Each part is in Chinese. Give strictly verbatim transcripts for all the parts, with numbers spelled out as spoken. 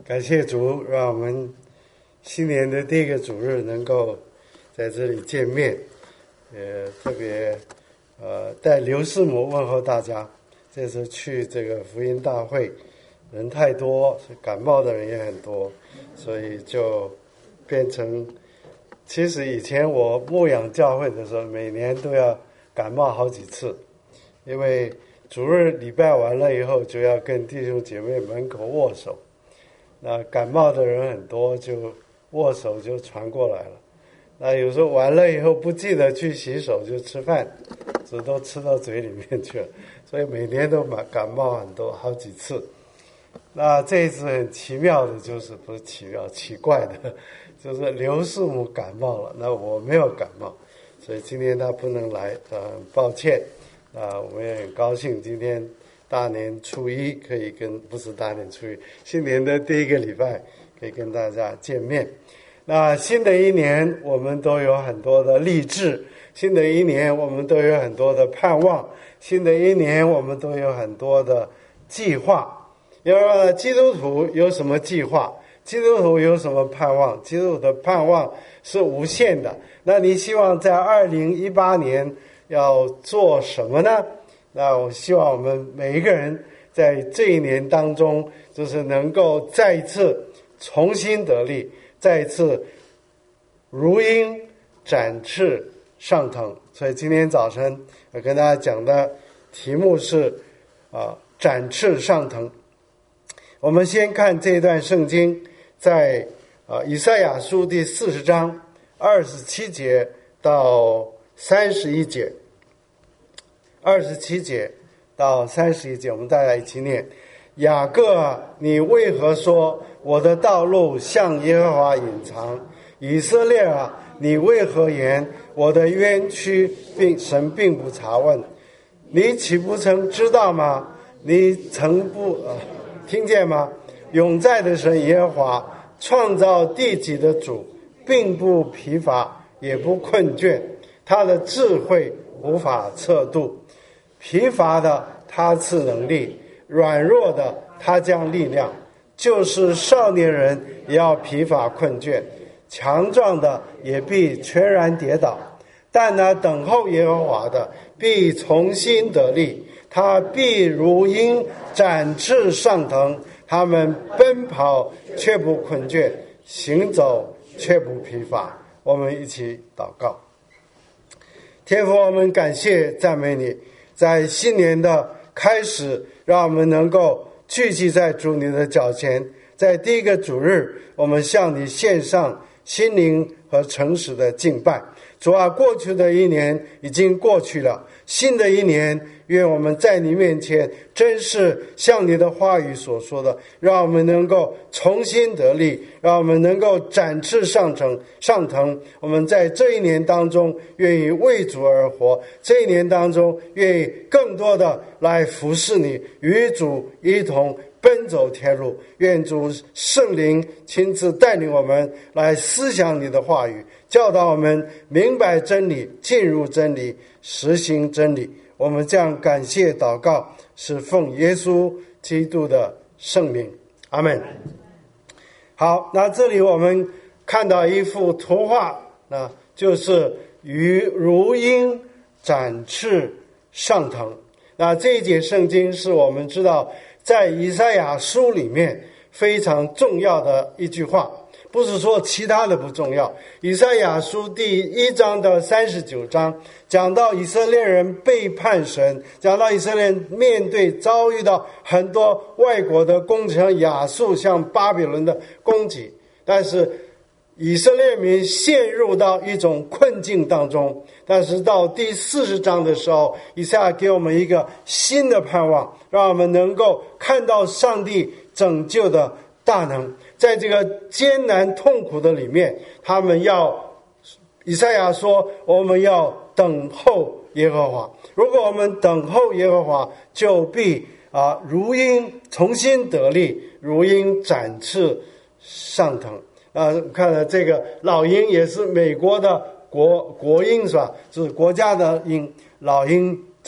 感谢主，让我们新年的第一个主日能够在这里见面。呃，特别呃带刘师母问候大家。这次去这个福音大会，人太多，感冒的人也很多，所以就变成，其实以前我牧养教会的时候，每年都要感冒好几次，因为主日礼拜完了以后，就要跟弟兄姐妹门口握手。那感冒的人很多，就握手就传过来了。那有时候完了以后不记得去洗手就吃饭，这都吃到嘴里面去了，所以每年都感冒很多好几次。那这一次很奇妙的就是不是奇妙奇怪的，就是刘师母感冒了，那我没有感冒，所以今天他不能来，呃，很抱歉。啊，我们也很高兴今天大年初一可以跟不是大年初一，新年的第一个礼拜可以跟大家见面。那新的一年我们都有很多的励志，新的一年我们都有很多的盼望，新的一年我们都有很多的计划。因为基督徒有什么计划？基督徒有什么盼望？基督徒的盼望是无限的。那你希望在二零一八年要做什么呢？那我希望我们每一个人在这一年当中，就是能够再一次重新得力，再一次如鹰展翅上腾。所以今天早晨我跟大家讲的题目是啊，展翅上腾。我们先看这段圣经，在啊以赛亚书第四十章二十七节到三十一节。二十七节到三十一节，我们大家一起念：雅各啊，你为何说我的道路向耶和华隐藏？以色列啊，你为何言我的冤屈并神并不查问？你岂不曾知道吗？你曾不、呃、听见吗？永在的神耶和华，创造地极的主，并不疲乏也不困倦，他的智慧无法测度。疲乏的他赐能力，软弱的他将力量。就是少年人也要疲乏困倦，强壮的也必全然跌倒。但那等候耶和华的必重新得力，他必如鹰展翅上腾，他们奔跑却不困倦，行走却不疲乏。我们一起祷告。天父，我们感谢赞美你，在新年的开始，让我们能够聚集在主你的脚前。在第一个主日，我们向你献上心灵和诚实的敬拜。主啊，过去的一年已经过去了，新的一年，愿我们在你面前真是像你的话语所说的，让我们能够重新得力，让我们能够展翅上腾上腾。我们在这一年当中愿意为主而活，这一年当中愿意更多的来服侍你，与主一同奔走天路。愿主圣灵亲自带领我们来思想你的话语，教导我们明白真理，进入真理，实行真理。我们这样感谢祷告，是奉耶稣基督的圣名，阿们。好，那这里我们看到一幅图画，那就是鱼如鹰展翅上腾。那这一节圣经是我们知道在以赛亚书里面非常重要的一句话，不是说其他的不重要。以赛亚书第一章到三十九章讲到以色列人背叛神，讲到以色列人面对遭遇到很多外国的攻击，像亚述像巴比伦的攻击，但是以色列民陷入到一种困境当中。但是到第四十章的时候，以赛亚给我们一个新的盼望，让我们能够看到上帝拯救的大能。在这个艰难痛苦的里面，他们要，以赛亚说我们要等候耶和华。如果我们等候耶和华，就必啊如鹰重新得力，如鹰展翅上腾。啊，看了这个老鹰也是美国的国国鹰是吧？就是国家的鹰，老鹰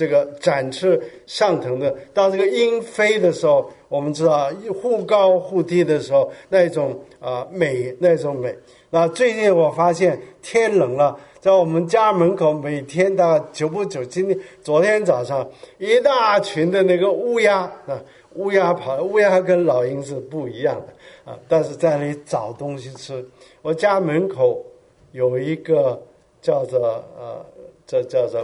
这个展翅上腾的。当这个鹰飞的时候，我们知道忽高忽低的时候，那种啊、呃、美，那种美。那最近我发现天冷了，在我们家门口每天大概久不久，今天昨天早上一大群的那个乌鸦啊，乌鸦跑，乌鸦跟老鹰是不一样的啊，但是在那里找东西吃。我家门口有一个叫做呃，这叫做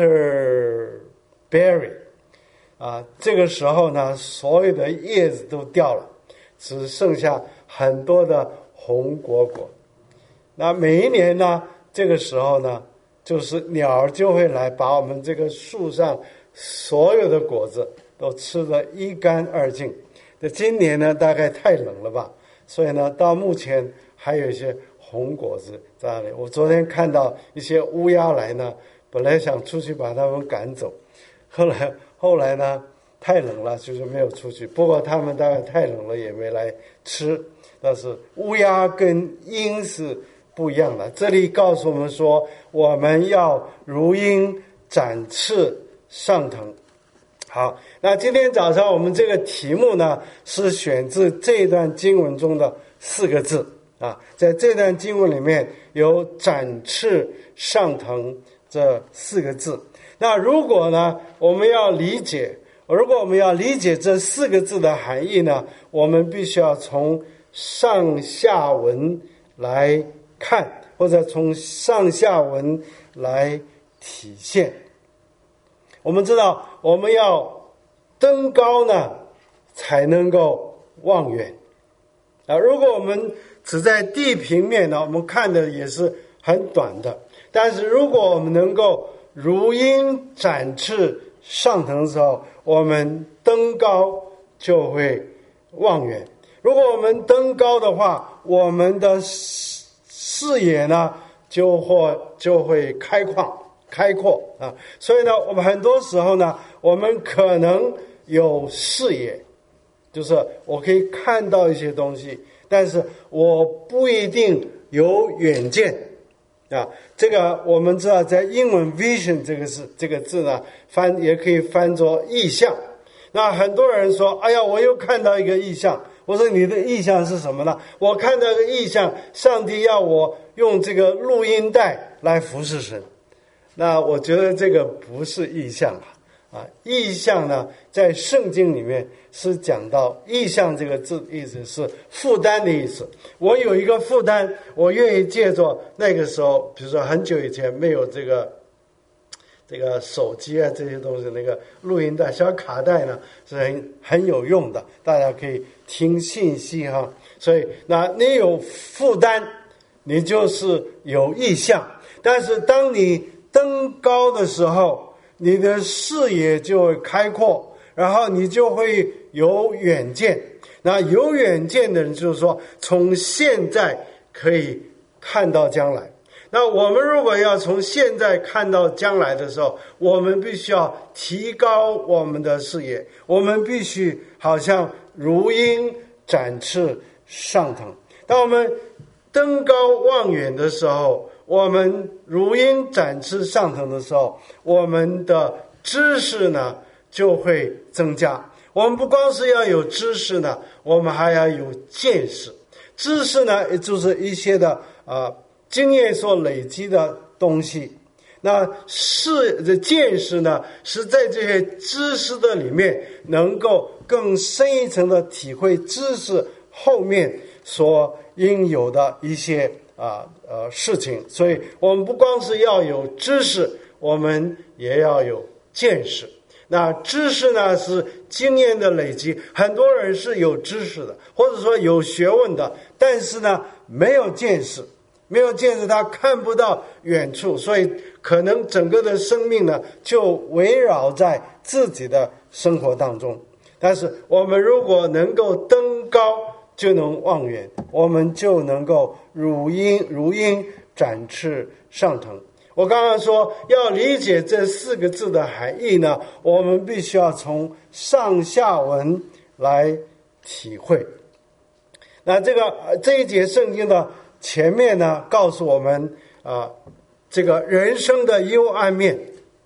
winter berry 啊，这个时候呢，所有的叶子都掉了，只剩下很多的红果果。那每一年呢，这个时候呢，就是鸟就会来把我们这个树上所有的果子都吃得一干二净。那今年呢，大概太冷了吧，所以呢，到目前还有一些红果子在那里。我昨天看到一些乌鸦来呢，本来想出去把它们赶走，后来后来呢，太冷了，就是没有出去。不过他们大概太冷了，也没来吃。但是乌鸦跟鹰是不一样的。这里告诉我们说，我们要如鹰展翅上腾。好，那今天早上我们这个题目呢，是选自这段经文中的四个字啊，在这段经文里面有展翅上腾这四个字。那如果呢，我们要理解，如果我们要理解这四个字的含义呢，我们必须要从上下文来看，或者从上下文来体现。我们知道，我们要登高呢，才能够望远啊。如果我们只在地平面呢，我们看的也是很短的。但是如果我们能够如鹰展翅上腾的时候，我们登高就会望远。如果我们登高的话，我们的视野呢就会就会开阔开阔啊。所以呢，我们很多时候呢，我们可能有视野，就是我可以看到一些东西，但是我不一定有远见啊。这个我们知道，在英文 vision 这个是这个字呢，翻也可以翻作意象。那很多人说，哎呀，我又看到一个意象。我说，你的意象是什么呢？我看到一个意象，上帝要我用这个录音带来服侍神。那我觉得这个不是意象啊。啊，意象呢，在圣经里面是讲到意象这个字意思是负担的意思。我有一个负担，我愿意借着那个时候，比如说很久以前没有这个这个手机啊这些东西，那个录音带小卡带呢是很很有用的，大家可以听信息哈。所以那你有负担，你就是有意向。但是当你登高的时候，你的视野就会开阔，然后你就会有远见。那有远见的人就是说，从现在可以看到将来。那我们如果要从现在看到将来的时候，我们必须要提高我们的视野，我们必须好像如鹰展翅上腾。当我们登高望远的时候，我们如鹰展翅上腾的时候，我们的知识呢就会增加。我们不光是要有知识呢，我们还要有见识。知识呢，也就是一些的啊、呃、经验所累积的东西。那是的见识呢，是在这些知识的里面，能够更深一层的体会知识后面所应有的一些啊呃事情。所以我们不光是要有知识，我们也要有见识。那知识呢是经验的累积，很多人是有知识的，或者说有学问的，但是呢没有见识，没有见识他看不到远处，所以可能整个的生命呢就围绕在自己的生活当中。但是我们如果能够登高，就能望远，我们就能够如鹰如鹰展翅上腾。我刚刚说要理解这四个字的含义呢，我们必须要从上下文来体会。那这个这一节圣经的前面呢，告诉我们啊、呃，这个人生的幽暗面。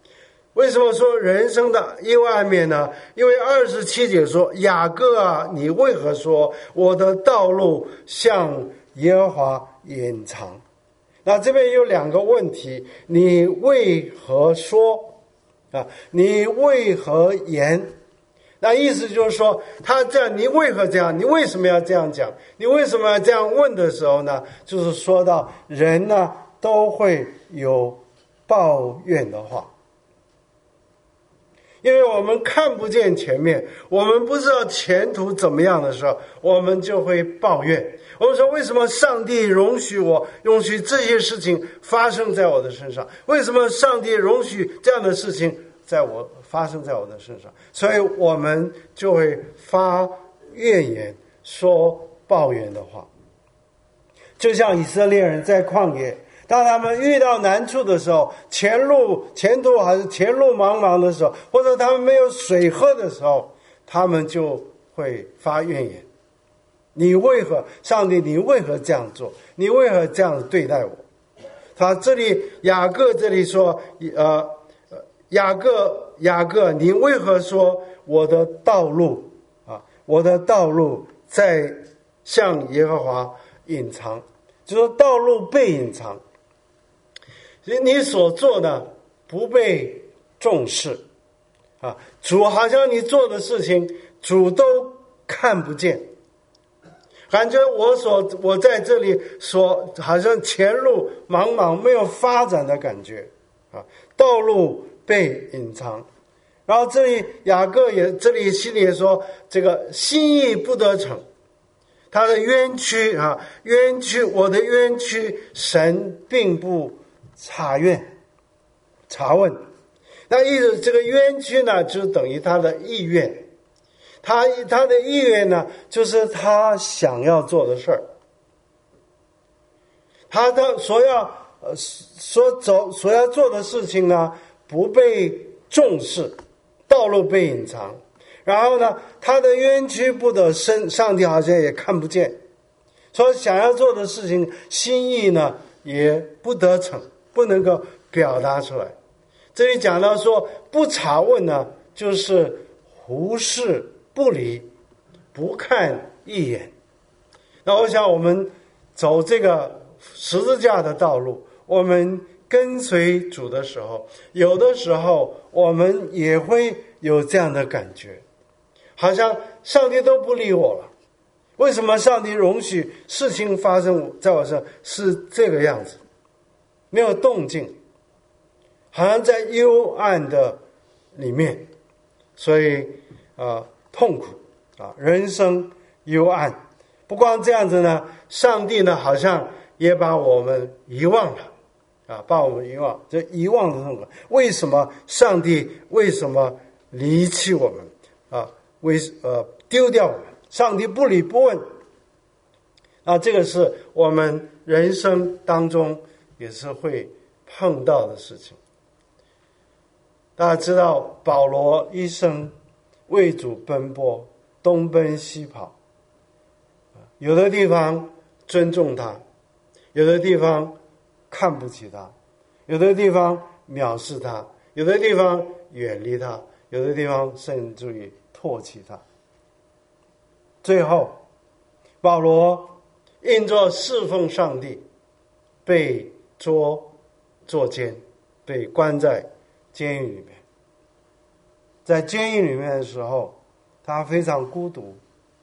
为什么说人生的幽暗面呢？因为二十七节说：雅各啊，你为何说我的道路向耶和华隐藏？那这边有两个问题，你为何说啊？你为何言？那意思就是说，他这样，你为何这样？你为什么要这样讲？你为什么要这样问的时候呢？就是说到人呢都会有抱怨的话。因为我们看不见前面，我们不知道前途怎么样的时候，我们就会抱怨。我们说，为什么上帝容许我容许这些事情发生在我的身上？为什么上帝容许这样的事情在我发生在我的身上？所以我们就会发怨言，说抱怨的话。就像以色列人在旷野，当他们遇到难处的时候，前路前途还是前路茫茫的时候，或者他们没有水喝的时候，他们就会发怨言。你为何，上帝，你为何这样做？你为何这样对待我？他这里雅各这里说，呃，雅各雅各，你为何说我的道路啊，我的道路在向耶和华隐藏，就是说道路被隐藏。你所做的不被重视啊，主好像你做的事情主都看不见，感觉我所我在这里所好像前路茫茫没有发展的感觉啊，道路被隐藏。然后这里雅各也这里心里也说，这个心意不得逞，他的冤屈啊，冤屈我的冤屈，神并不查验查问。那意思这个冤屈呢，就等于他的意愿，他他的意愿呢，就是他想要做的事儿，他的所要呃所走所要做的事情呢，不被重视，道路被隐藏。然后呢，他的冤屈不得伸，上帝好像也看不见，所以想要做的事情心意呢也不得逞，不能够表达出来。这里讲到说不查问呢，就是忽视不理，不看一眼。那我想我们走这个十字架的道路，我们跟随主的时候，有的时候我们也会有这样的感觉，好像上帝都不理我了。为什么上帝容许事情发生在我身上是这个样子，没有动静，好像在幽暗的里面，所以啊、呃、痛苦啊，人生幽暗。不光这样子呢，上帝呢好像也把我们遗忘了啊，把我们遗忘，这遗忘的痛苦。为什么上帝为什么离弃我们啊？为呃丢掉我们？上帝不理不问啊，这个是我们人生当中也是会碰到的事情。大家知道保罗一生为主奔波，东奔西跑，有的地方尊重他，有的地方看不起他，有的地方藐视他，有的地方远离他，有的地方甚至于唾弃他。最后保罗因着侍奉上帝，被捉坐监，被关在监狱里面。在监狱里面的时候，他非常孤独。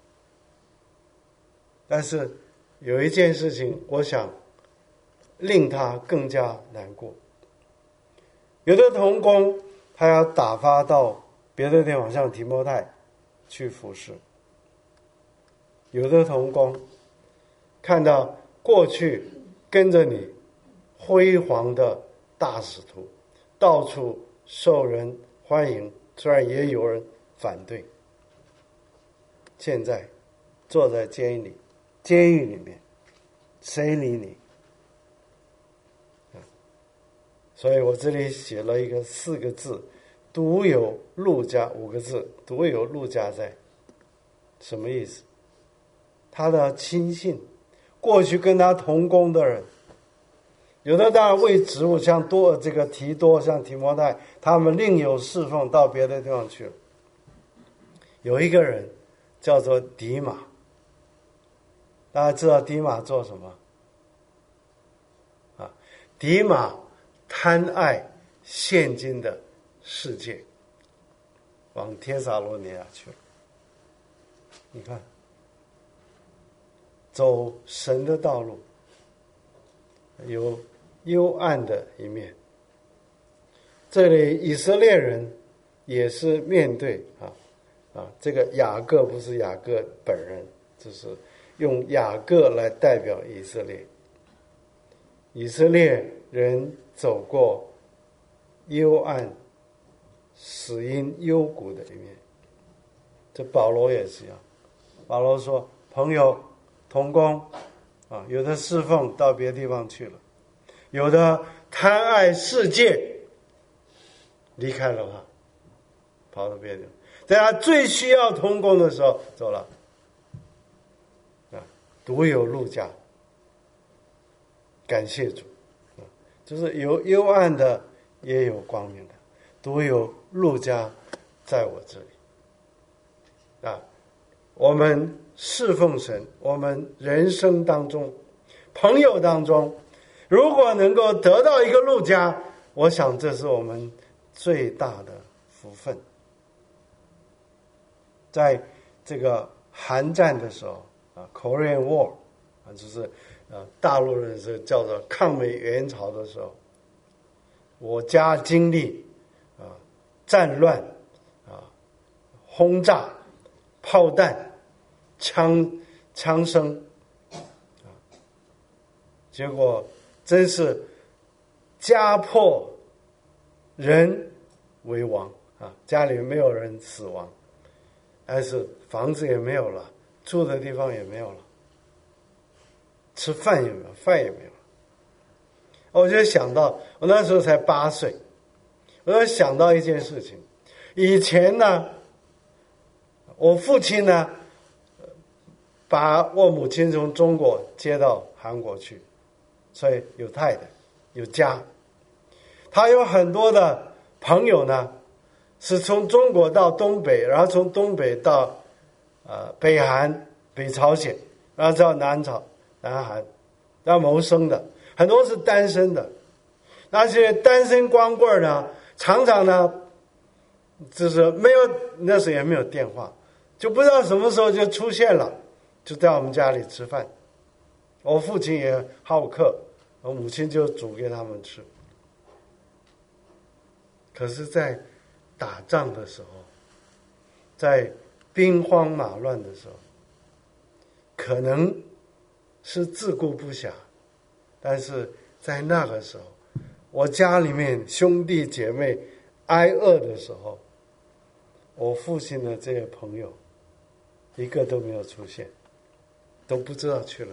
但是有一件事情，我想令他更加难过。有的同工他要打发到别的地方，像提摩太去服侍。有的同工看到过去跟着你辉煌的大使徒到处受人欢迎，虽然也有人反对，现在坐在监狱里监狱里面，谁理你？所以我这里写了一个四个字，独有路加，五个字，独有路加在。什么意思？他的亲信，过去跟他同工的人， 有的当然为职务，像多这个提多，像提摩太，他们另有侍奉，到别的地方去了。有一个人叫做迪马，大家知道迪马做什么啊？迪马贪爱现今的世界，往帖撒罗尼亚去了。你看，走神的道路有幽暗的一面。这里以色列人也是面对啊啊，这个雅各不是雅各本人，就是用雅各来代表以色列。以色列人走过幽暗、死荫、幽谷的一面。这保罗也是一样。保罗说：“朋友、同工啊，有的侍奉到别的地方去了，有的贪爱世界，离开了他，跑到别的地方。在他最需要同工的时候走了。啊，独有路加，感谢主，啊，就是有幽暗的，也有光明的，独有路加在我这里。啊，我们侍奉神，我们人生当中，朋友当中，如果能够得到一个路加，我想这是我们最大的福分。在这个韩战的时候啊 ，Korean War 啊，就是呃大陆人是叫做抗美援朝的时候，我家经历啊战乱啊轰炸、炮弹、枪枪声啊，结果真是家破人为王啊，家里没有人死亡。但是房子也没有了，住的地方也没有了，吃饭也没有，饭也没有了。我就想到，我那时候才八岁，我就想到一件事情。以前呢，我父亲呢，把我母亲从中国接到韩国去，所以有太太，有家。他有很多的朋友呢，是从中国到东北，然后从东北到呃北韩、北朝鲜，然后到南朝、南韩，然后谋生的，很多是单身的。那些单身光棍呢，常常呢，就是没有，那时候也没有电话，就不知道什么时候就出现了，就在我们家里吃饭。我父亲也好客，我母亲就煮给他们吃。可是，在打仗的时候，在兵荒马乱的时候，可能是自顾不暇，但是在那个时候，我家里面兄弟姐妹挨饿的时候，我父亲的这些朋友一个都没有出现，都不知道去了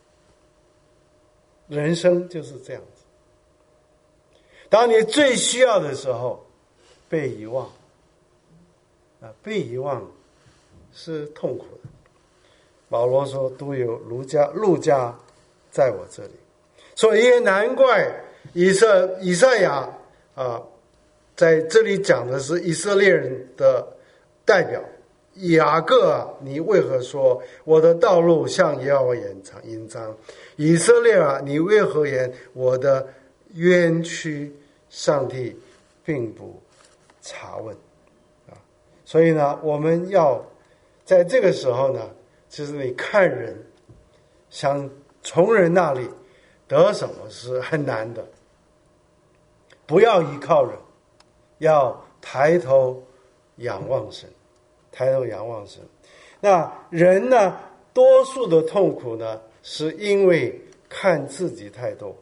哪里。人生就是这样子，当你最需要的时候被遗忘啊，被遗忘是痛苦的。保罗说：“都有路加路加在我这里。”所以也难怪以色以赛亚啊，在这里讲的是以色列人的代表雅各啊，你为何说我的道路向耶和华隐藏隐藏？以色列啊，你为何言我的冤屈上帝并不查问啊？所以呢，我们要在这个时候呢，其实你看人，想从人那里得什么是很难的。不要依靠人，要抬头仰望神，抬头仰望神。那人呢，多数的痛苦呢，是因为看自己太多。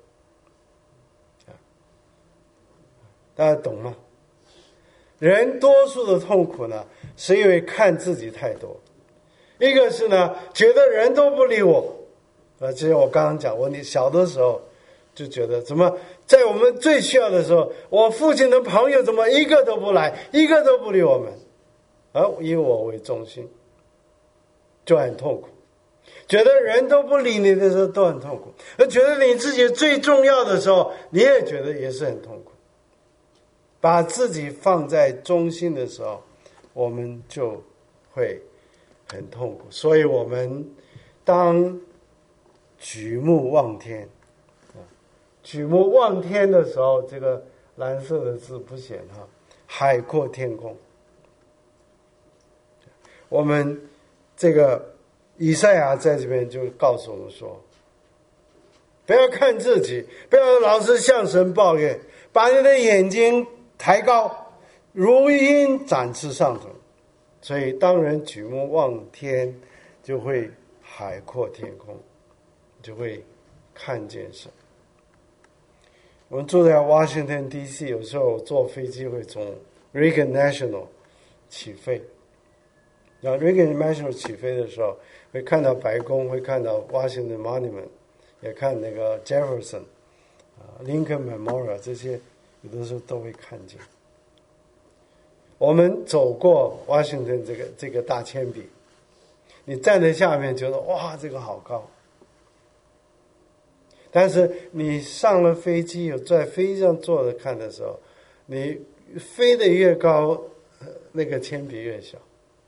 大家懂吗？人多数的痛苦呢，是因为看自己太多。一个是呢，觉得人都不理我。啊，就像我刚刚讲，我你小的时候就觉得，怎么在我们最需要的时候，我父亲的朋友怎么一个都不来，一个都不理我们，而以我为中心，就很痛苦。 觉得人都不理你的时候都很痛苦，而觉得你自己最重要的时候，你也觉得也是很痛苦。把自己放在中心的时候，我们就会很痛苦。所以我们当举目望天，举目望天的时候，这个蓝色的字不显哈，海阔天空。我们这个以赛亚在这边就告诉我们说，不要看自己，不要老是向神抱怨，把你的眼睛抬高，如鹰展翅上腾。所以当人举目望天，就会海阔天空，就会看见神。我们住在 Washington D C， 有时候坐飞机会从 Reagan National 起飞，然后 Reagan National 起飞的时候，会看到白宫，会看到 Washington Monument， 也看那个 Jefferson、啊 Lincoln Memorial， 这些有的时候都会看见。我们走过 Washington 这个这个大铅笔，你站在下面觉得哇，这个好高。但是你上了飞机，有在飞机上坐着看的时候，你飞得越高，那个铅笔越小。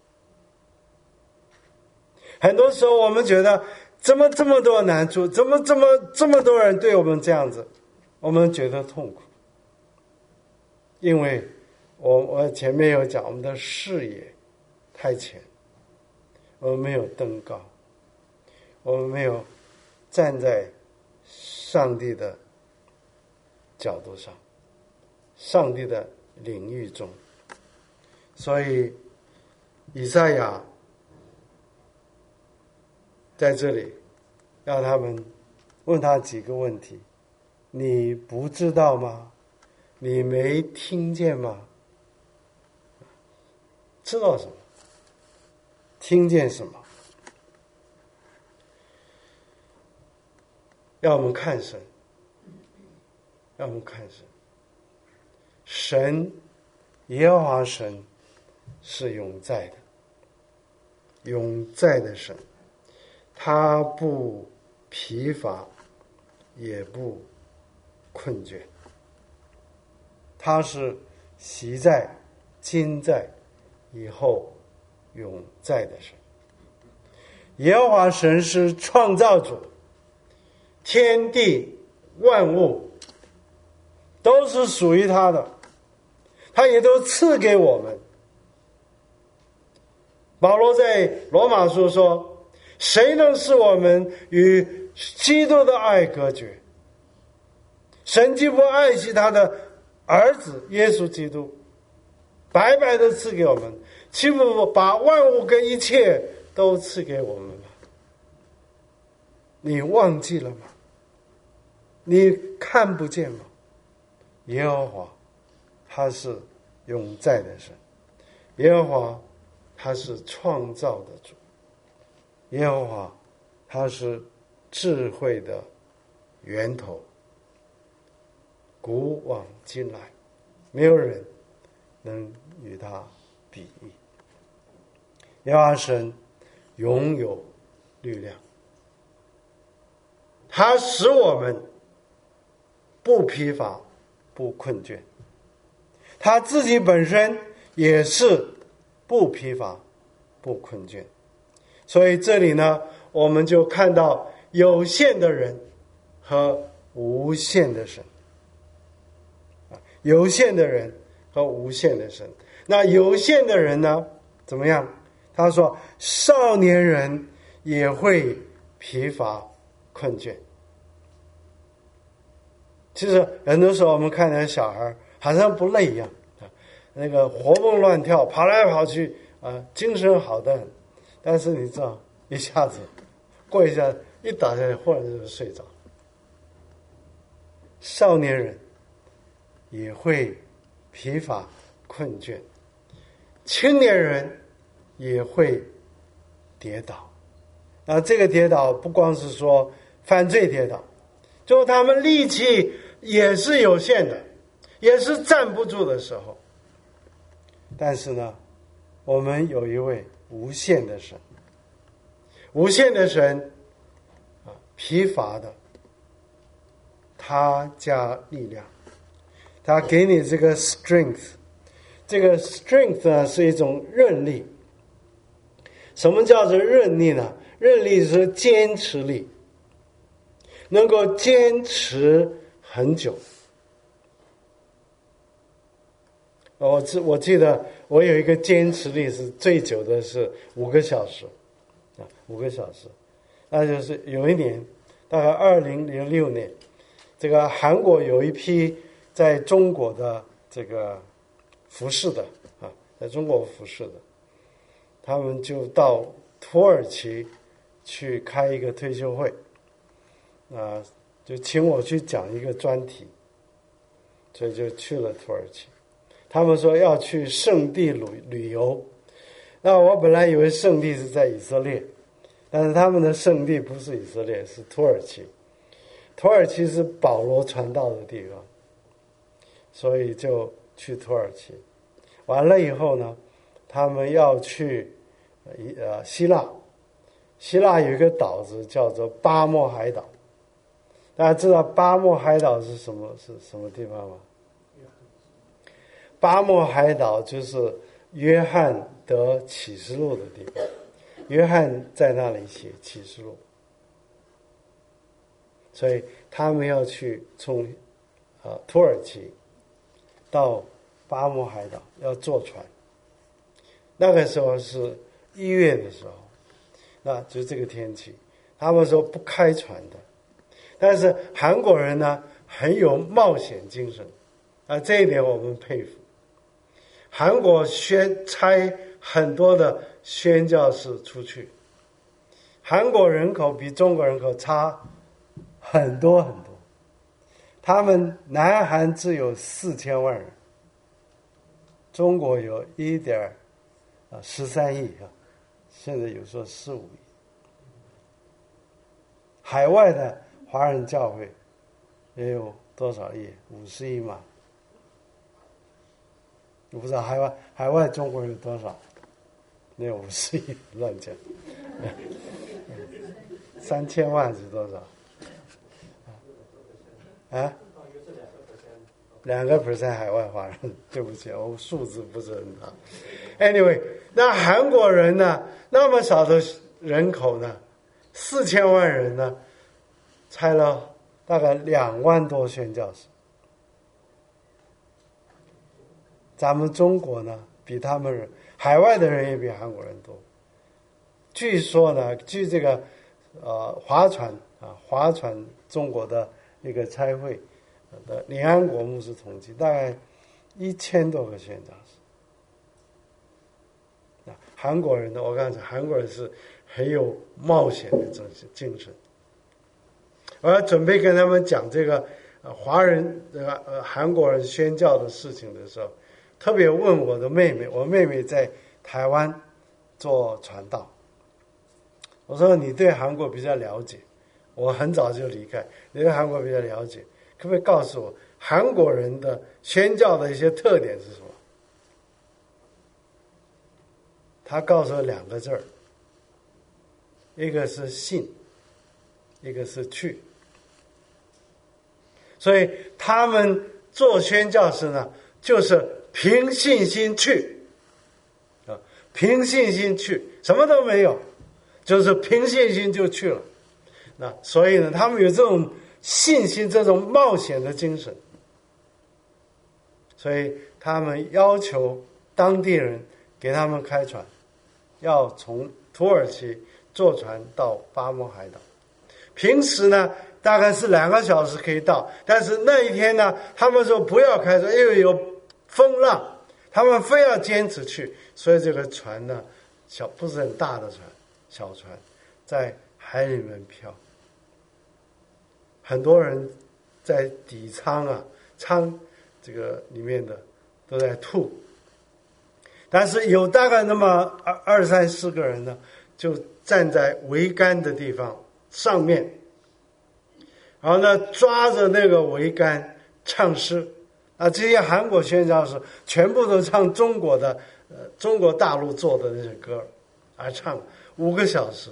很多时候我们觉得怎么这么多难处，怎么这么这么多人对我们这样子，我们觉得痛苦。因为我我前面有讲，我们的视野太浅，我们没有登高，我们没有站在上帝的角度上，上帝的领域中。所以以赛亚在这里让他们问他几个问题：你不知道吗？你没听见吗？知道什么？听见什么？让我们看神，让我们看神。神，耶和华神是永在的，永在的神，他不疲乏，也不困倦，他是昔在、今在、以后永在的神。耶和华神是创造主，天地万物都是属于他的，他也都赐给我们。保罗在罗马书说，谁能使我们与基督的爱隔绝？神既不爱惜他的儿子耶稣基督，白白的赐给我们，岂不把万物跟一切都赐给我们吗？你忘记了吗？你看不见吗？耶和华他是永在的神，耶和华他是创造的主，耶和华他是智慧的源头，古往今来没有人能与他比拟。耶和华神拥有力量，他使我们不疲乏不困倦，他自己本身也是不疲乏不困倦。所以这里呢，我们就看到有限的人和无限的神，有限的人和无限的神。那有限的人呢，怎么样？他说少年人也会疲乏困倦。其实很多时候我们看那小孩好像不累一样，那个活蹦乱跳跑来跑去啊，精神好得很。但是你知道，一下子过一下一倒下来，忽然就睡着。少年人也会疲乏困倦，青年人也会跌倒。啊，这个跌倒不光是说犯罪跌倒，就他们力气也是有限的，也是站不住的时候。但是呢，我们有一位无限的神， 无限的神啊，疲乏的他加力量，他给你这个 strength， 这个 strength 呢是一种韧力。什么叫做韧力呢？韧力是坚持力，能够坚持很久。我记我记得我有一个坚持力是最久的是五个小时，啊，五个小时。那就是有一年，大概二零零六年，这个韩国有一批在中国的这个服侍的啊，在中国服侍的，他们就到土耳其去开一个退休会，啊，就请我去讲一个专题，所以就去了土耳其。他们说要去圣地旅旅游，那我本来以为圣地是在以色列，但是他们的圣地不是以色列，是土耳其。土耳其是保罗传道的地方，所以就去土耳其。完了以后呢，他们要去呃希腊，希腊有一个岛子叫做巴莫海岛。大家知道巴莫海岛是什么是什么地方吗？巴莫海岛就是约翰得启示录的地方，约翰在那里写启示录，所以他们要去从呃土耳其到巴莫海岛，要坐船。那个时候是一月的时候，那就这个天气，他们说不开船的，但是韩国人呢很有冒险精神啊，这一点我们佩服。韩国宣差很多的宣教士出去，韩国人口比中国人口差很多很多，他们南韩只有四千万人，中国有一点啊十三亿啊，现在有说十五亿。海外的华人教会也有多少亿？五十亿嘛。我不知道海外海外中国人有多少，没有五十亿，乱讲。三千万是多少？啊？两个 percent 海外华人，对不起，我数字不是很大。Anyway， 那韩国人呢？那么少的人口呢？四千万人呢？差了大概两万多宣教士。咱们中国呢，比他们人海外的人也比韩国人多。据说呢，据这个呃划船啊划船中国的一个差会的联安国牧师统计，大概一千多个宣教士。啊，韩国人呢，我刚才韩国人是很有冒险的这些精神。我要准备跟他们讲这个呃华人呃呃韩国人宣教的事情的时候，特别问我的妹妹，我妹妹在台湾做传道，我说你对韩国比较了解，我很早就离开，你对韩国比较了解，可不可以告诉我韩国人的宣教的一些特点是什么？他告诉我两个字儿，一个是信，一个是去。所以他们做宣教士呢，就是凭信心去啊，凭信心去，什么都没有，就是凭信心就去了。那所以呢，他们有这种信心，这种冒险的精神，所以他们要求当地人给他们开船，要从土耳其坐船到巴莫海岛。平时呢大概是两个小时可以到，但是那一天呢，他们说不要开船，因为有风浪，他们非要坚持去，所以这个船呢，小不是很大的船，小船在海里面飘，很多人在底舱啊舱这个里面的都在吐，但是有大概那么二二三四个人呢，就站在桅杆的地方上面，然后呢抓着那个桅杆唱诗啊，这些韩国宣教士全部都唱中国的呃中国大陆做的那些歌而唱五个小时，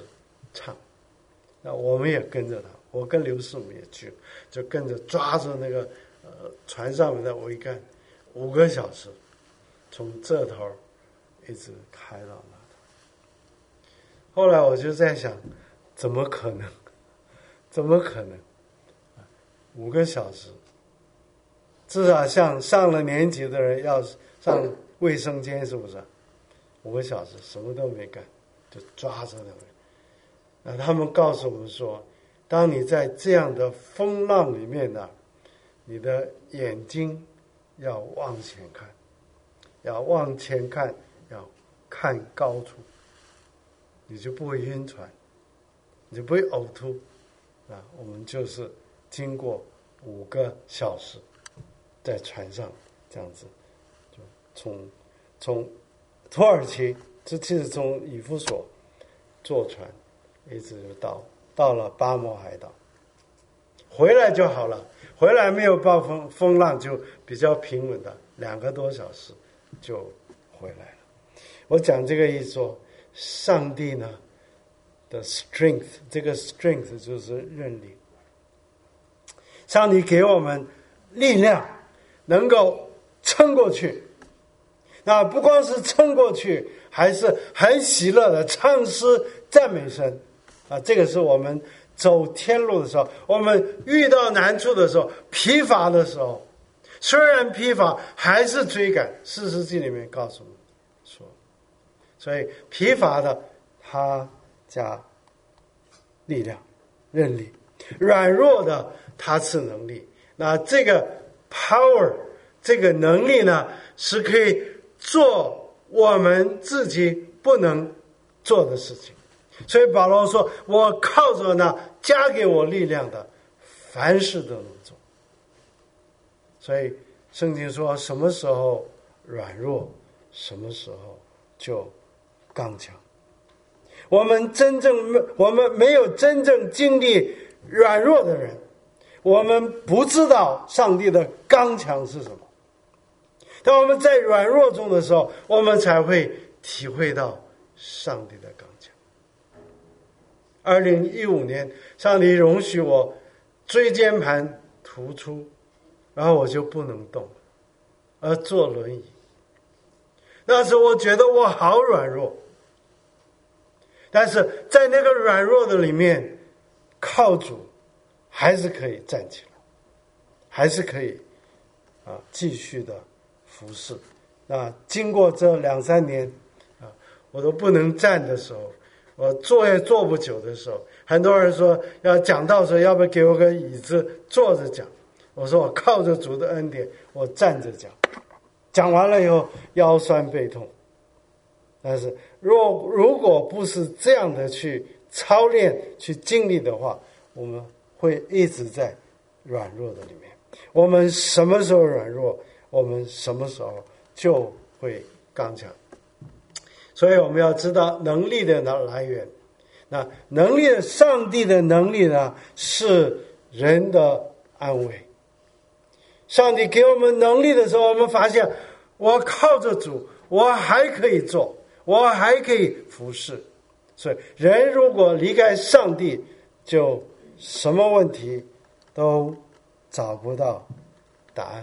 唱，那我们也跟着他，我跟刘师母也去，就跟着抓着那个呃船上面的桅杆，五个小时，从这头一直开到那头。后来我就在想，怎么可能？怎么可能？五个小时，至少像上了年级的人要上卫生间，是不是？五个小时什么都没干，就抓着他们。那他们告诉我们说，当你在这样的风浪里面呢，你的眼睛要往前看，要往前看，要看高处，你就不会晕船，你就不会呕吐。啊，我们就是经过五个小时在船上这样子，就从从土耳其，这其实从以弗所坐船一直就到到了巴摩海岛，回来就好了，回来没有暴风风浪，就比较平稳的，两个多小时就回来了。我讲这个意思说，上帝呢的 strength， 这个 strength 就是韧力。上帝给我们力量，能够撑过去。那不光是撑过去，还是很喜乐的唱诗赞美神啊！这个是我们走天路的时候，我们遇到难处的时候，疲乏的时候，虽然疲乏，还是追赶。四世纪里面告诉我们说，所以疲乏的他加力量、韧力；软弱的他赐能力。那这个 power， 这个能力呢，是可以做我们自己不能做的事情。所以保罗说，我靠着那加给我力量的，凡事都能做。所以圣经说，什么时候软弱，什么时候就刚强。我们真正我们没有真正经历软弱的人，我们不知道上帝的刚强是什么。当我们在软弱中的时候，我们才会体会到上帝的刚强。二零一五年，上帝容许我椎间盘突出，然后我就不能动，而坐轮椅。那时候我觉得我好软弱，但是在那个软弱的里面，靠主还是可以站起来，还是可以啊继续的服侍。那经过这两三年啊，我都不能站的时候，我坐也坐不久的时候，很多人说要讲道的时候，要不要给我个椅子坐着讲？我说我靠着主的恩典，我站着讲。讲完了以后腰酸背痛，但是若如果不是这样的去操练去经历的话，我们会一直在软弱的里面。我们什么时候软弱，我们什么时候就会刚强。所以我们要知道能力的来源。那能力的上帝的能力呢，是人的安慰。上帝给我们能力的时候，我们发现我靠着主，我还可以做，我还可以服侍。所以人如果离开上帝，就什么问题都找不到答案。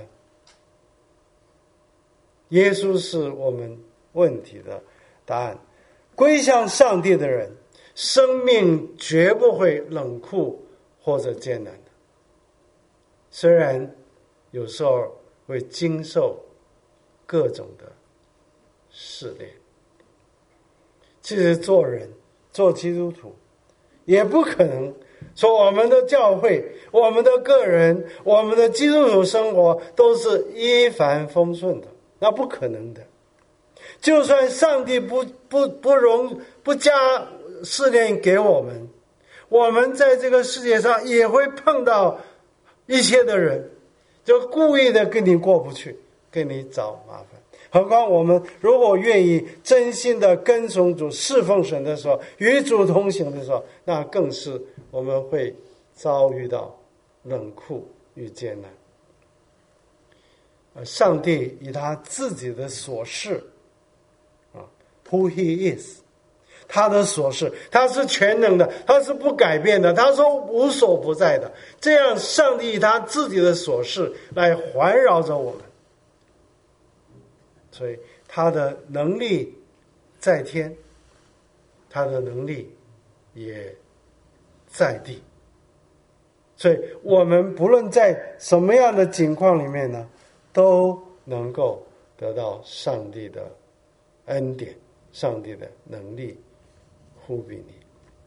耶稣是我们问题的答案。归向上帝的人，生命绝不会冷酷或者艰难的。虽然有时候会经受各种的试炼。其实做人做基督徒也不可能说我们的教会、我们的个人、我们的基督徒生活都是一帆风顺的，那不可能的。就算上帝不不不容不加试炼给我们，我们在这个世界上也会碰到一些的人，就故意的跟你过不去，跟你找麻烦。何况我们如果愿意真心的跟从主、侍奉神的时候，与主同行的时候，那更是我们会遭遇到冷酷与艰难。上帝以他自己的所示啊 ，Who He is， 他的所是，他是全能的，他是不改变的，他是无所不在的。这样，上帝以他自己的所是来环绕着我们，所以他的能力在天，他的能力也在地。所以我们不论在什么样的境况里面呢，都能够得到上帝的恩典，上帝的能力护庇你。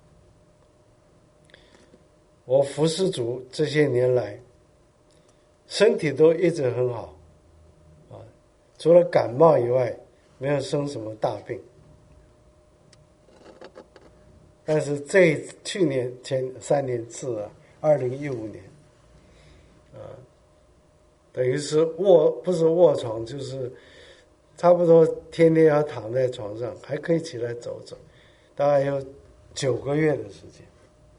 我服侍主这些年来，身体都一直很好啊，除了感冒以外，没有生什么大病。但是这去年前三年次啊，二零一五年，啊，等于是卧不是卧床，就是差不多天天要躺在床上，还可以起来走走，大概有九个月的时间。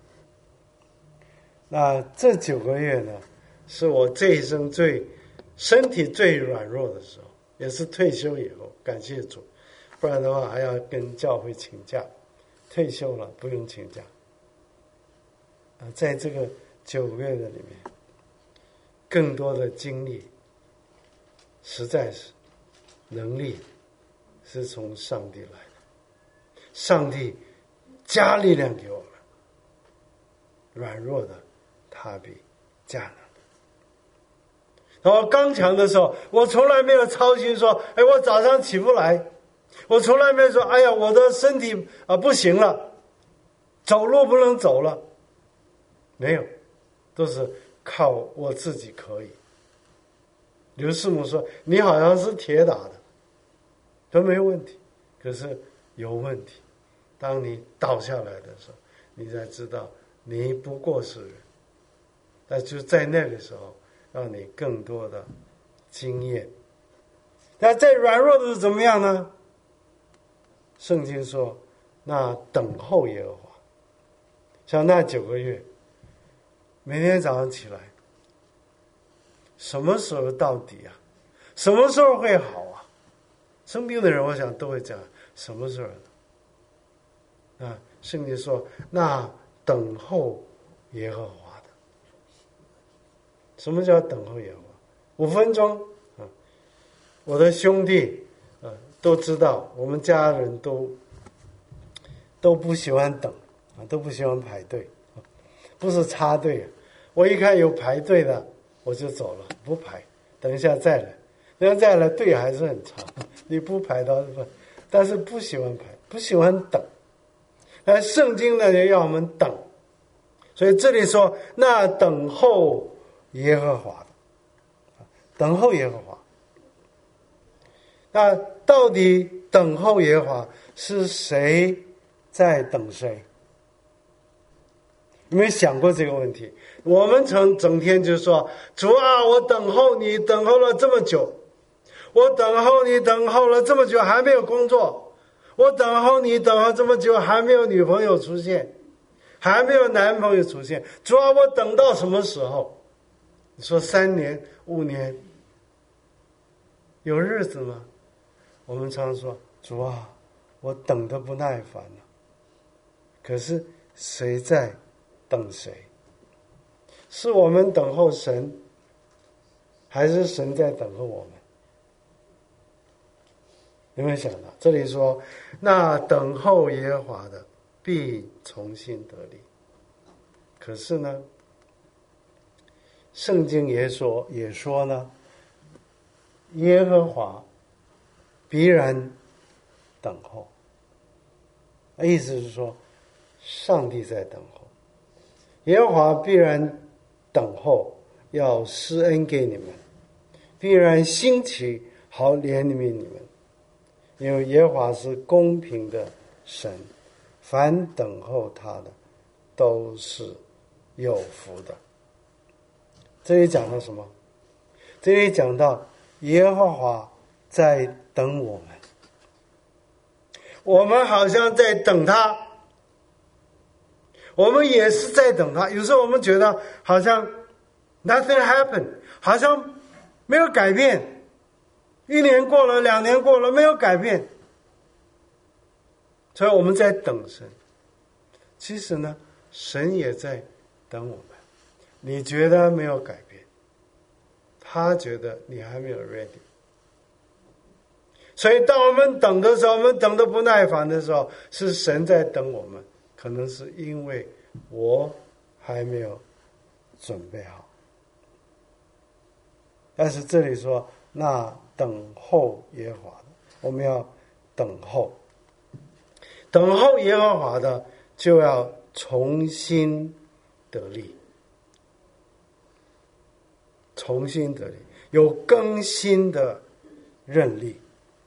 那这九个月呢，是我这一生最身体最软弱的时候，也是退休以后，感谢主，不然的话还要跟教会请假。退休了不用请假。啊，在这个九个月的里面，更多的精力，实在是能力是从上帝来的，上帝加力量给我们，软弱的他比加能。然后刚强的时候，我从来没有操心说，哎，我早上起不来，我从来没有说，哎呀，我的身体啊不行了，走路不能走了，没有，都是靠我自己可以。刘师母说，你好像是铁打的，都没有问题，可是有问题，当你倒下来的时候，你才知道你不过是人。那就在那个时候让你更多的经验。那在软弱的是怎么样呢？圣经说，那等候耶和华，像那九个月，每天早上起来，什么时候到底啊？什么时候会好啊？生病的人我想都会讲，什么时候呢？啊，圣经说，那等候耶和华的。什么叫等候耶和华？五分钟啊！我的兄弟啊都知道，我们家人都都不喜欢等啊，都不喜欢排队，不是插队啊。我一看有排队的，我就走了，不排，等一下再来，等一下再来队还是很长，你不排到不，但是不喜欢排，不喜欢等。但圣经呢也要我们等，所以这里说，那等候耶和华的，等候耶和华。那到底等候耶和华是谁在等谁？有没有想过这个问题？我们曾整天就说，主啊，我等候你等候了这么久，我等候你等候了这么久还没有工作，我等候你等候这么久还没有女朋友出现，还没有男朋友出现，主啊，我等到什么时候？你说三年五年有日子吗？我们常说，主啊，我等得不耐烦了。可是谁在等谁？是我们等候神，还是神在等候我们？有没有想到这里说，那等候耶和华的必重新得力。可是呢，圣经也说也说呢，耶和华必然等候。意思是说，上帝在等候，耶和华必然等候，要施恩给你们，必然兴起，好怜悯你们。因为耶和华是公平的神，凡等候他的都是有福的。这里讲到什么？这里讲到耶和华在等我们，我们好像在等他，我们也是在等他。有时候我们觉得好像 nothing happened， 好像没有改变，一年过了，两年过了，没有改变。 所以我们在等神。其实呢，神也在等我们。你觉得没有改变，他觉得你还没有 ready。所以当我们等的时候，我们等得不耐烦的时候，是神在等我们，可能是因为我还没有准备好。但是这里说，那等候耶和华的，我们要等候。等候耶和华的，就要重新得力，重新得力，有更新的韧力。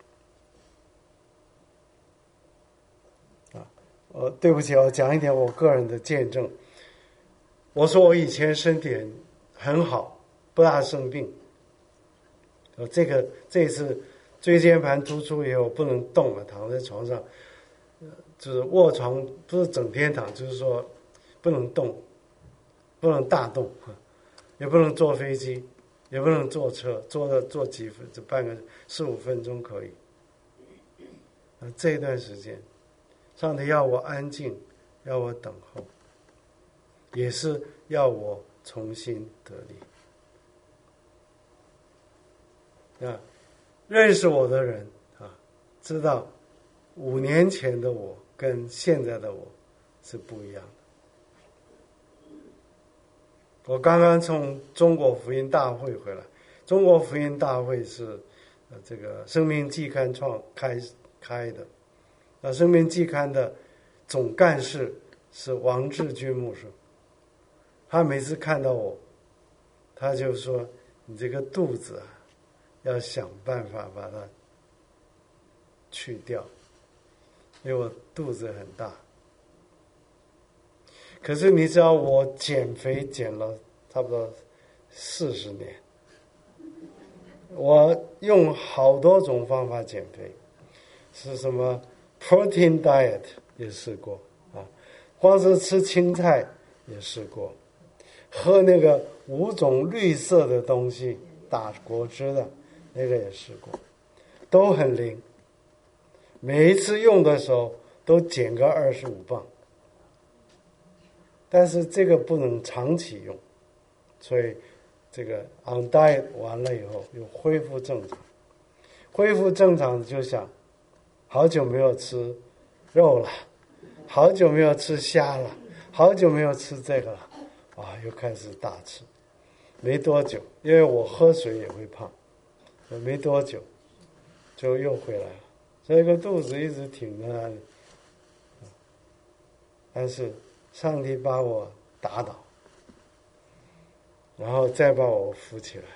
啊，呃，对不起，我讲一点我个人的见证。我说我以前身体很好，不大生病。呃，这个这次椎间盘突出以后不能动了，躺在床上。就是卧床，不是整天躺，就是说不能动，不能大动，也不能坐飞机，也不能坐车，坐了坐几分，这半个四五分钟可以。这一段时间，上帝要我安静，要我等候，也是要我重新得力。啊，认识我的人啊，知道五年前的我跟现在的我是不一样的。我刚刚从中国福音大会回来，中国福音大会是呃这个生命季刊创开开的，那生命季刊的总干事是王志军牧师，他每次看到我，他就说：“你这个肚子啊，要想办法把它去掉。”因为我肚子很大，可是你知道我减肥减了差不多四十年，我用好多种方法减肥，是什么 protein diet 也试过啊，光是吃青菜也试过，喝那个五种绿色的东西打果汁的那个也试过，都很灵。每一次用的时候都减个二十五磅，但是这个不能长期用，所以这个 on diet 完了以后又恢复正常，恢复正常就想，好久没有吃肉了，好久没有吃虾了，好久没有吃这个了，啊，又开始大吃，没多久，因为我喝水也会胖，没多久就又回来了。这个肚子一直挺在那里，但是上帝把我打倒，然后再把我扶起来。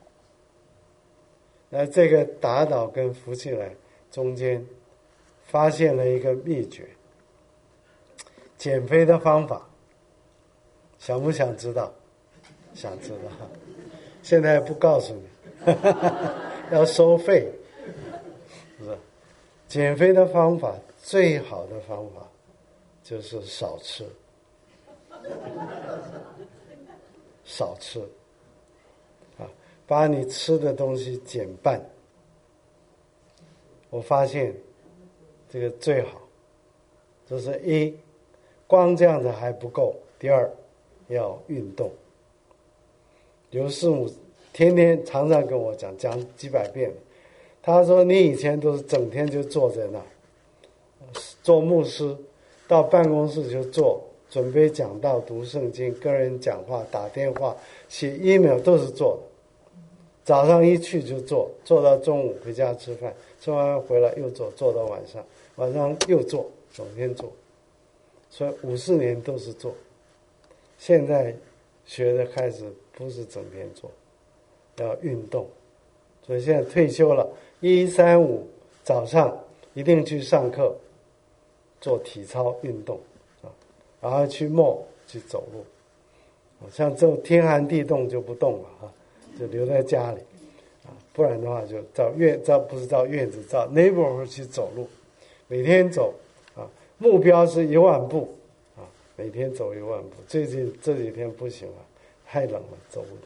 那这个打倒跟扶起来中间，发现了一个秘诀，减肥的方法。想不想知道？想知道，现在不告诉你，要收费，是不是？减肥的方法，最好的方法就是少吃，少吃，啊，把你吃的东西减半。我发现这个最好，就是一，光这样子还不够，第二，要运动。刘师母天天常常跟我讲，讲几百遍了。他说：“你以前都是整天就坐在那儿，做牧师，到办公室就坐，准备讲道、读圣经、跟人讲话、打电话、写 email 都是做的。早上一去就做，做到中午回家吃饭，吃完回来又做，做到晚上，晚上又做，整天做。所以五四年都是做。现在学的开始不是整天做，要运动。所以现在退休了。”一三五早上一定去上课，做体操运动啊，然后去 mall 去走路，像这种天寒地冻就不动了啊，就留在家里啊，不然的话就到院，到不是到院子，到 neighborhood 去走路，每天走啊，目标是一万步啊，每天走一万步。最近这几天不行了，太冷了，走不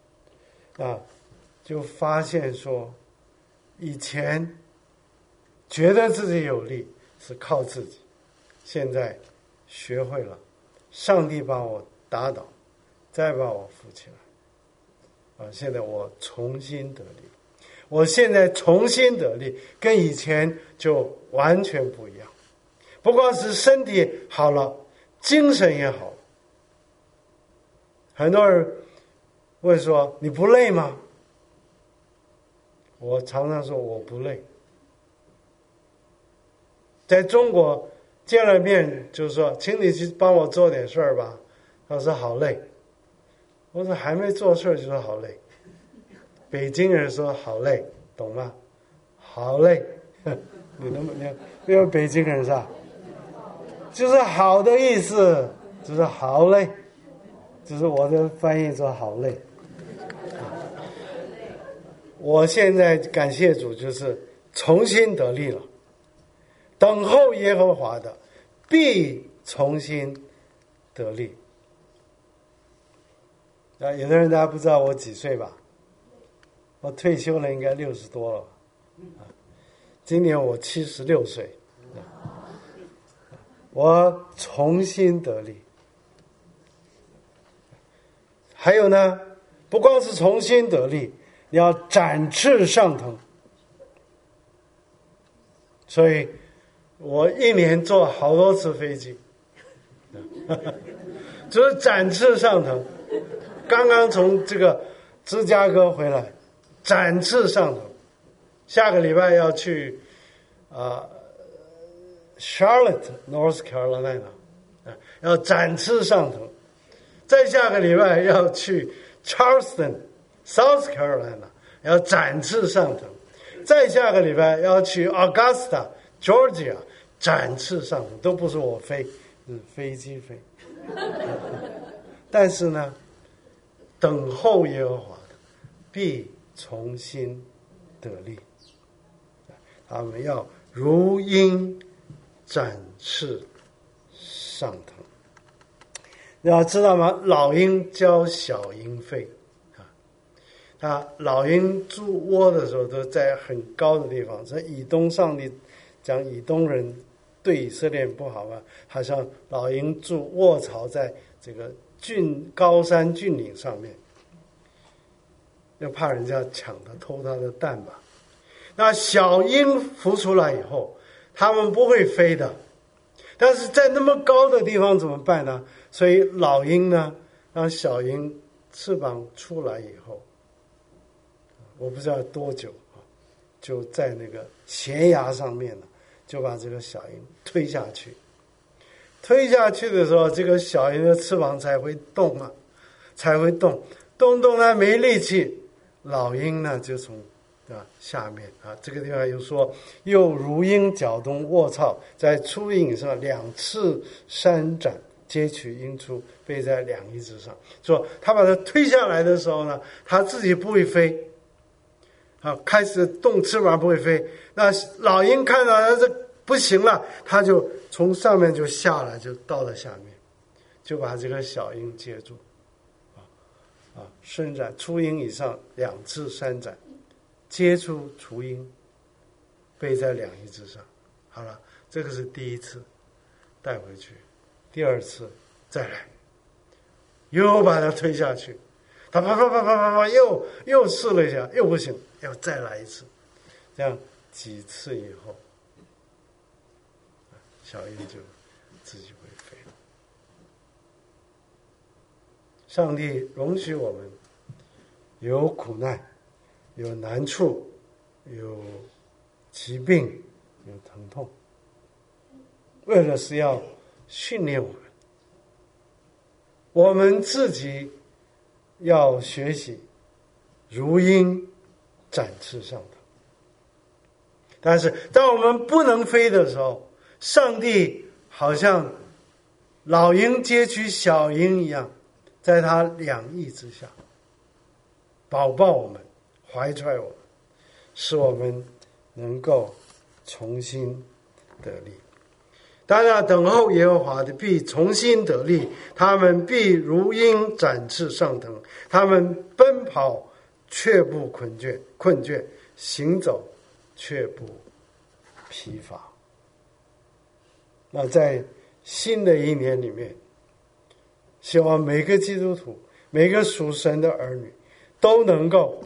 动啊。就发现说，以前觉得自己有力是靠自己，现在学会了，上帝把我打倒，再把我扶起来，啊，现在我重新得力，我现在重新得力，跟以前就完全不一样，不光是身体好了，精神也好了。很多人会说你不累吗？我常常说我不累。在中国见了面就是说，请你去帮我做点事儿吧。他说好累。我说还没做事就说好累。北京人说好累，懂吗？好累。你能不能没有北京人是吧？就是好的意思，就是好累，就是我的翻译说好累。我现在感谢主，就是重新得力了。等候耶和华的，必重新得力。啊，有的人大家不知道我几岁吧？我退休了，应该六十多了。啊，今年我七十六岁。我重新得力。还有呢，不光是重新得力，你要展翅上腾。所以我一年坐好多次飞机，就是展翅上腾。刚刚从这个芝加哥回来，展翅上腾。下个礼拜要去啊、呃、Charlotte, North Carolina， 要展翅上腾。再下个礼拜要去 Charleston, South Carolina， 要展翅上腾。再下个礼拜要去 Augusta, Georgia， 展翅上腾，都不是我飞，是飞机飞。但是呢，等候耶和华的，必重新得力。他们要如鹰展翅上腾。你要知道吗？老鹰教小鹰飞啊，它老鹰筑窝的时候都在很高的地方。在以东上帝讲以东人对以色列不好嘛，好像老鹰筑窝巢在这个峻高山峻岭上面，又怕人家抢它偷它的蛋吧。那小鹰孵出来以后，它们不会飞的，但是在那么高的地方怎么办呢？所以老鹰呢，让小鹰翅膀出来以后，我不知道多久啊，就在那个悬崖上面呢，就把这个小鹰推下去。推下去的时候，这个小鹰的翅膀才会动啊，才会动，动动它没力气，老鹰呢就从啊下面啊这个地方又说，又如鹰搅动卧槽，在出鹰上两翅扇展，接取鹰出，背在两翼之上。说他把它推下来的时候呢，他自己不会飞，啊，开始动翅膀不会飞。那老鹰看到他这不行了，他就从上面就下来，就到了下面，就把这个小鹰接住，啊啊，伸展出鹰以上，两翅扇展，接出雏鹰，背在两翼之上。好了，这个是第一次带回去。第二次再来，又把它推下去，他啪啪啪啪啪啪，又又试了一下，又不行，要再来一次，这样几次以后，小鹰就自己会飞了。上帝容许我们有苦难，有难处，有疾病，有疼痛，为了是要训练我们，我们自己要学习如鹰展翅上腾。但是当我们不能飞的时候，上帝好像老鹰接取小鹰一样，在他两翼之下保抱我们，怀揣我们，使我们能够重新得力。当然等候耶和华的必重新得力，他们必如鹰展翅上腾，他们奔跑却不困倦，困倦行走却不疲乏。那在新的一年里面，希望每个基督徒，每个属神的儿女都能够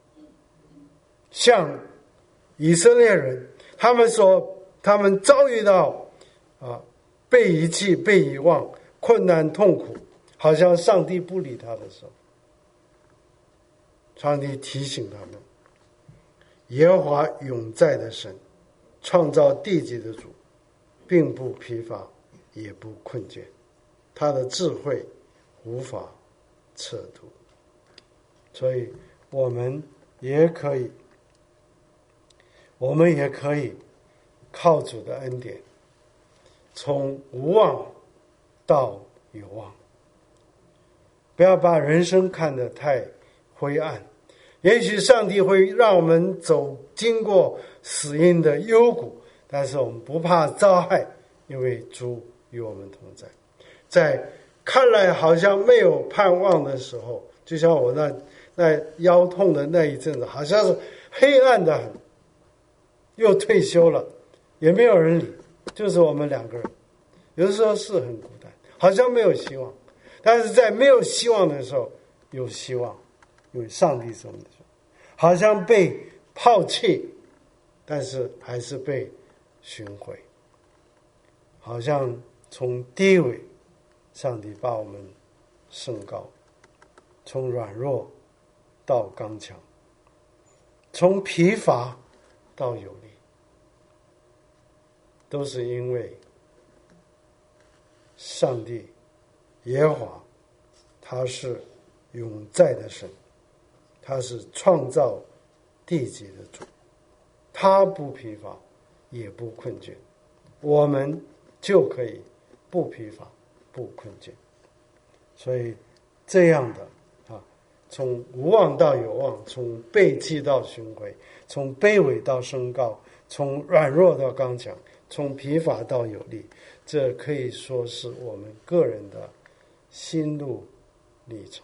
像以色列人，他们说他们遭遇到啊被遗弃、被遗忘、困难痛苦，好像上帝不理他的时候，上帝提醒他们，耶和华永在的神，创造地极的主，并不疲乏也不困倦，他的智慧无法测度。所以我们也可以我们也可以靠主的恩典，从无望到有望。不要把人生看得太灰暗，也许上帝会让我们走经过死荫的幽谷，但是我们不怕遭害，因为主与我们同在。在看来好像没有盼望的时候，就像我那那腰痛的那一阵子，好像是黑暗的很，又退休了，也没有人理，就是我们两个人，有的时候是很孤单，好像没有希望。但是在没有希望的时候有希望，因为上帝是我们的，好像被抛弃，但是还是被寻回，好像从低微，上帝把我们升高，从软弱到刚强，从疲乏到有力，都是因为上帝耶和华他是永在的神，他是创造地极的主，他不疲乏也不困倦，我们就可以不疲乏不困倦。所以这样的啊，从无望到有望，从背弃到寻回，从卑微到升高，从软弱到刚强，从疲乏到有力，这可以说是我们个人的心路历程。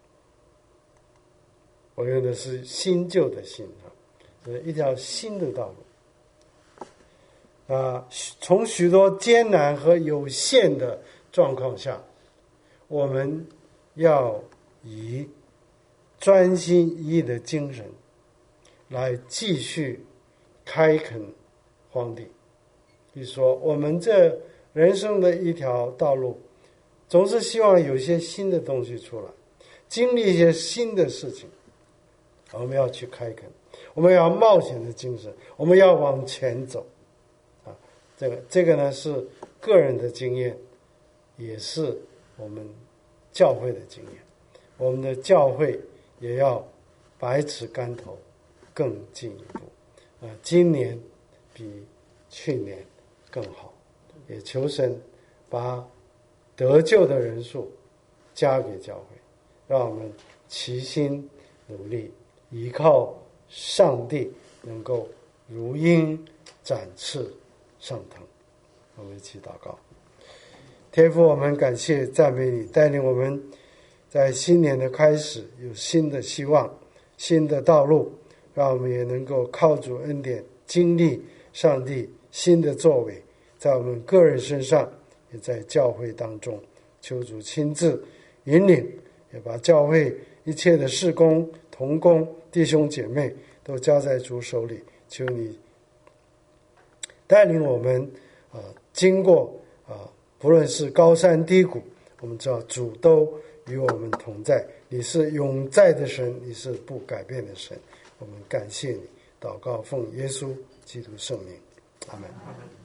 我用的是新旧的新啊，是一条新的道路啊。从许多艰难和有限的状况下，我们要以专心一意的精神来继续开垦荒地。比如说我们这人生的一条道路，总是希望有一些新的东西出来，经历一些新的事情，我们要去开垦，我们要冒险的精神，我们要往前走啊。这个这个呢是个人的经验，也是我们教会的经验。我们的教会也要百尺竿头更进一步啊！今年比去年更好，也求神把得救的人数加给教会，让我们齐心努力，依靠上帝能够如鹰展翅上腾。我们一起祷告。天父，我们感谢赞美你，带领我们在新年的开始有新的希望，新的道路，让我们也能够靠主恩典经历上帝新的作为，在我们个人身上，也在教会当中。求主亲自引领，也把教会一切的事工同工弟兄姐妹都交在主手里。求你带领我们啊、呃，经过啊、呃，不论是高山低谷，我们知道主都与我们同在。你是永在的神，你是不改变的神。我们感谢你，祷告奉耶稣基督圣名，阿们。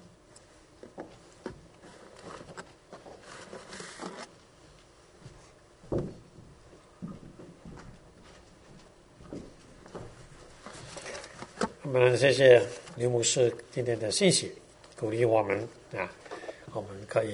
我们谢谢刘牧师今天的信息，鼓励我们啊，我们可以